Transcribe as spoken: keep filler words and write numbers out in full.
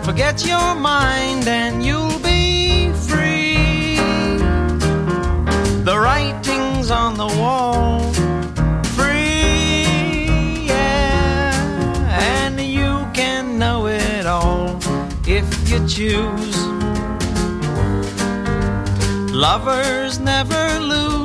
Forget your mind and you'll be free. The writing's on the wall. Free, yeah. And you can know it all if you choose. Lovers never lose.